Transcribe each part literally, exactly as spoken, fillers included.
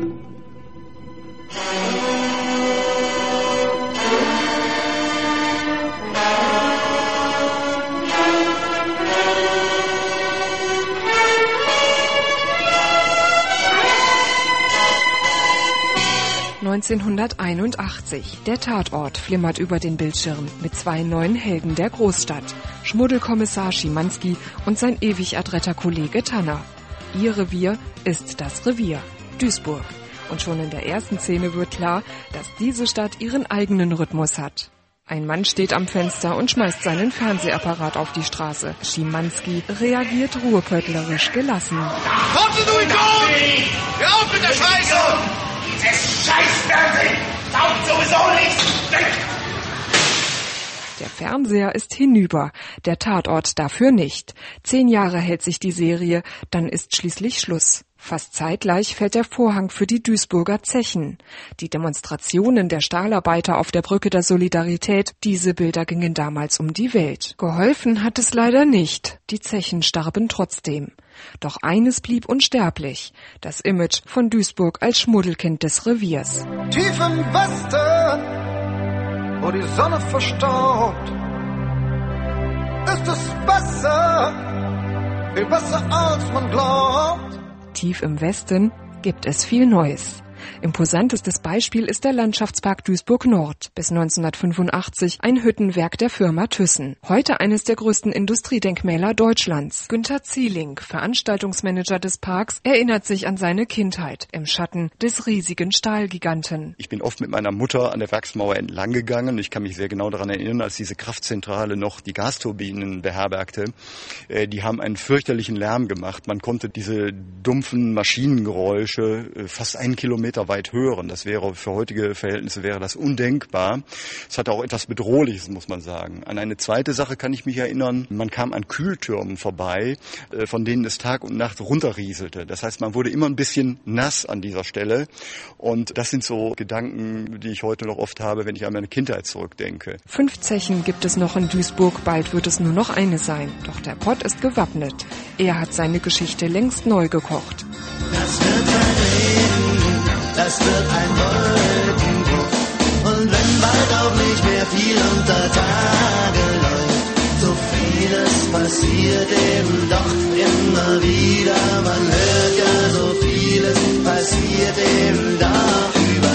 neunzehnhunderteinundachtzig. Der Tatort flimmert über den Bildschirm mit zwei neuen Helden der Großstadt. Schmuddelkommissar Schimanski und sein ewig adretter Kollege Tanner. Ihr Revier ist das Revier, Duisburg. Und schon in der ersten Szene wird klar, dass diese Stadt ihren eigenen Rhythmus hat. Ein Mann steht am Fenster und schmeißt seinen Fernsehapparat auf die Straße. Schimanski reagiert ruhrpöttlerisch gelassen. Kommt du in Hör auf mit der Scheiße! Dieses Scheißfernsehen taugt sowieso nichts! Weg! Der Fernseher ist hinüber, der Tatort dafür nicht. Zehn Jahre hält sich die Serie, dann ist schließlich Schluss. Fast zeitgleich fällt der Vorhang für die Duisburger Zechen. Die Demonstrationen der Stahlarbeiter auf der Brücke der Solidarität, diese Bilder gingen damals um die Welt. Geholfen hat es leider nicht. Die Zechen starben trotzdem. Doch eines blieb unsterblich: das Image von Duisburg als Schmuddelkind des Reviers. Tief im Westen, wo die Sonne verstaubt, ist es besser, viel besser als man glaubt. Tief im Westen gibt es viel Neues. Imposantestes Beispiel ist der Landschaftspark Duisburg Nord, bis neunzehnhundertfünfundachtzig ein Hüttenwerk der Firma Thyssen. Heute eines der größten Industriedenkmäler Deutschlands. Günter Zieling, Veranstaltungsmanager des Parks, erinnert sich an seine Kindheit im Schatten des riesigen Stahlgiganten. Ich bin oft mit meiner Mutter an der Werksmauer entlang gegangen. Ich kann mich sehr genau daran erinnern, als diese Kraftzentrale noch die Gasturbinen beherbergte. Die haben einen fürchterlichen Lärm gemacht. Man konnte diese dumpfen Maschinengeräusche fast einen Kilometer weit hören. Das wäre für heutige Verhältnisse wäre das undenkbar. Es hatte auch etwas Bedrohliches, muss man sagen. An eine zweite Sache kann ich mich erinnern. Man kam an Kühltürmen vorbei, von denen es Tag und Nacht runterrieselte. Das heißt, man wurde immer ein bisschen nass an dieser Stelle. Und das sind so Gedanken, die ich heute noch oft habe, wenn ich an meine Kindheit zurückdenke. Fünf Zechen gibt es noch in Duisburg. Bald wird es nur noch eine sein. Doch der Pott ist gewappnet. Er hat seine Geschichte längst neu gekocht. Das wird ein Regen, das wird ein Wolkenbruch. Und wenn bald auch nicht mehr viel unter Tage läuft, so vieles passiert eben doch immer wieder. Man hört ja, so vieles passiert eben doch über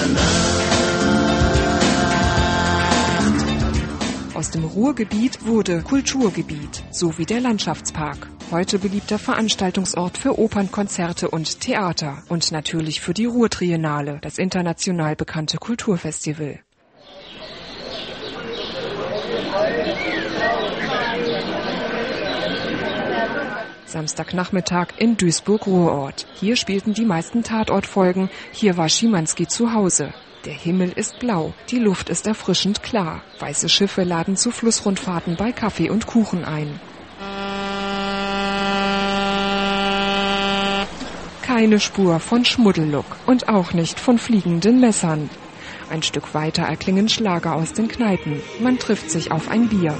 Nacht. Aus dem Ruhrgebiet wurde Kulturgebiet, so wie der Landschaftspark. Heute beliebter Veranstaltungsort für Opernkonzerte und Theater. Und natürlich für die Ruhrtriennale, das international bekannte Kulturfestival. Samstagnachmittag in Duisburg-Ruhrort. Hier spielten die meisten Tatortfolgen. Hier war Schimanski zu Hause. Der Himmel ist blau, die Luft ist erfrischend klar. Weiße Schiffe laden zu Flussrundfahrten bei Kaffee und Kuchen ein. Keine Spur von Schmuddellook und auch nicht von fliegenden Messern. Ein Stück weiter erklingen Schlager aus den Kneipen. Man trifft sich auf ein Bier.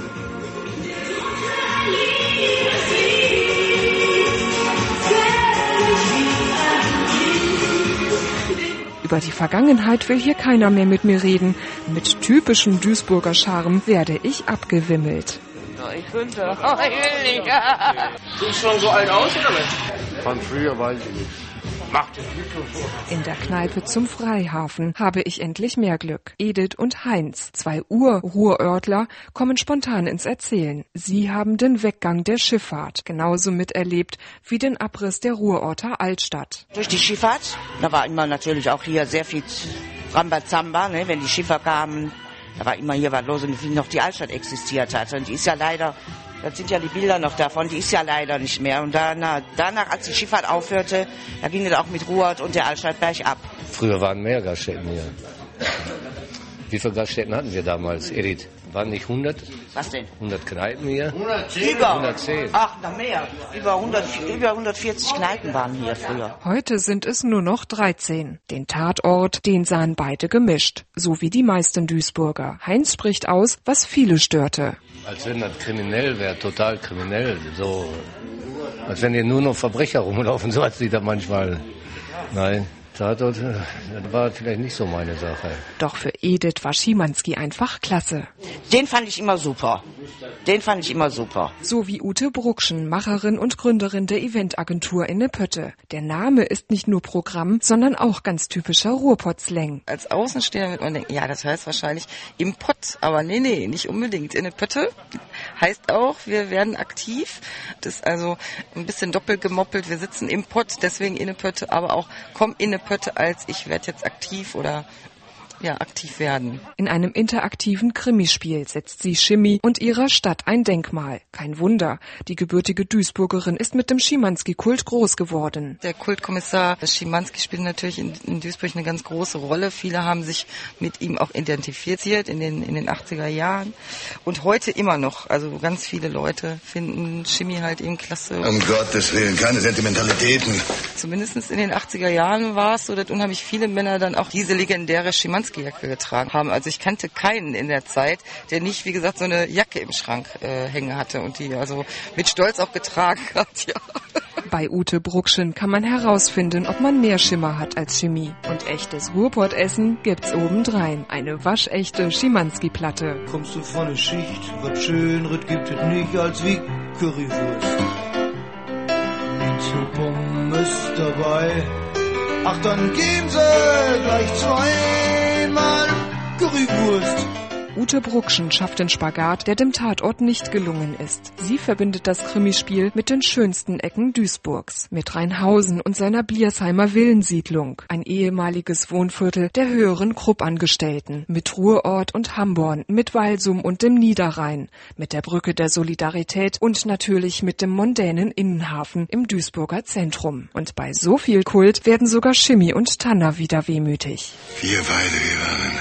Über die Vergangenheit will hier keiner mehr mit mir reden. Mit typischem Duisburger Charme werde ich abgewimmelt. Ich finde, oh, ich will nicht. Siehst du schon so alt aus, oder was? Von früher weiß ich nicht. Macht es nicht so vor. In der Kneipe zum Freihafen habe ich endlich mehr Glück. Edith und Heinz, zwei Ur-Ruhrörtler, kommen spontan ins Erzählen. Sie haben den Weggang der Schifffahrt genauso miterlebt wie den Abriss der Ruhrorter Altstadt. Durch die Schifffahrt, da war immer natürlich auch hier sehr viel Rambazamba, ne, wenn die Schiffer kamen. Da war immer hier was los, und wie noch die Altstadt existiert hat. Und die ist ja leider, das sind ja die Bilder noch davon, die ist ja leider nicht mehr. Und danach, danach als die Schifffahrt aufhörte, da ging es auch mit Ruhrort und der Altstadt bergab. Früher waren mehr Gaststätten hier. Wie viele Gaststätten hatten wir damals, Edith? Waren nicht hundert? Was denn? hundert Kneipen hier? hundertzehn. Über. hundertzehn. Ach, noch mehr. Über, hundert, über hundertvierzig Kneipen waren hier früher. Heute sind es nur noch dreizehn. Den Tatort, den sahen beide gemischt. So wie die meisten Duisburger. Heinz spricht aus, was viele störte. Als wenn das kriminell wäre, total kriminell. So, als wenn hier nur noch Verbrecher rumlaufen, so hat sie da manchmal. Nein, Tatort, das war vielleicht nicht so meine Sache. Doch für Edith war Schimanski einfach klasse. Den fand ich immer super. Den fand ich immer super. So wie Ute Bruckschen, Macherin und Gründerin der Eventagentur Innepötte. Der Name ist nicht nur Programm, sondern auch ganz typischer Ruhrpott-Slang. Als Außenstehender wird man denken, ja, das heißt wahrscheinlich im Pott. Aber nee, nee, nicht unbedingt. Innepötte heißt auch, wir werden aktiv. Das ist also ein bisschen doppelt gemoppelt. Wir sitzen im Pott, deswegen Innepötte, aber auch komm Innepötte als ich werde jetzt aktiv oder ja, aktiv werden. In einem interaktiven Krimispiel setzt sie Schimi und ihrer Stadt ein Denkmal. Kein Wunder, die gebürtige Duisburgerin ist mit dem Schimanski-Kult groß geworden. Der Kultkommissar Schimanski spielt natürlich in, in Duisburg eine ganz große Rolle. Viele haben sich mit ihm auch identifiziert in den, in den achtziger Jahren und heute immer noch. Also ganz viele Leute finden Schimi halt eben klasse. Um Gottes Willen, keine Sentimentalitäten. Zumindest in den achtziger Jahren war es so, dass unheimlich viele Männer dann auch diese legendäre Schimanski Jacke getragen haben. Also ich kannte keinen in der Zeit, der nicht, wie gesagt, so eine Jacke im Schrank äh, hängen hatte und die also mit Stolz auch getragen hat. Ja. Bei Ute Bruckschen kann man herausfinden, ob man mehr Schimmer hat als Chemie. Und echtes Ruhrpott-Essen gibt's obendrein. Eine waschechte Schimanski-Platte. Kommst du von der Schicht, was Schöneres gibt es nicht als wie Currywurst. Nichts nur Pommes dabei. Ach, dann geben sie gleich zweimal Currywurst. Ute Bruckschen schafft den Spagat, der dem Tatort nicht gelungen ist. Sie verbindet das Krimispiel mit den schönsten Ecken Duisburgs. Mit Rheinhausen und seiner Bliersheimer Villensiedlung. Ein ehemaliges Wohnviertel der höheren Kruppangestellten. Mit Ruhrort und Hamborn, mit Walsum und dem Niederrhein. Mit der Brücke der Solidarität und natürlich mit dem mondänen Innenhafen im Duisburger Zentrum. Und bei so viel Kult werden sogar Schimi und Tanner wieder wehmütig. Wir beide, wir waren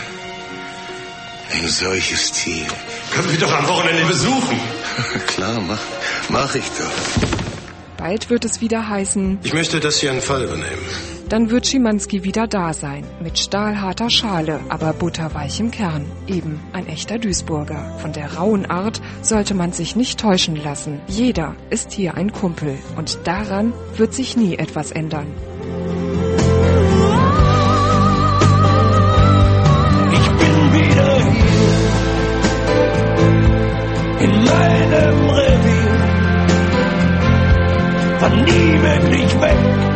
ein solches Tier. Können wir doch am Wochenende besuchen. Klar, mach, mach ich doch. Bald wird es wieder heißen, ich möchte, dass Sie einen Fall übernehmen. Dann wird Schimanski wieder da sein. Mit stahlharter Schale, aber butterweichem Kern. Eben ein echter Duisburger. Von der rauen Art sollte man sich nicht täuschen lassen. Jeder ist hier ein Kumpel. Und daran wird sich nie etwas ändern. In meinem Revier, von nie wirklich weg.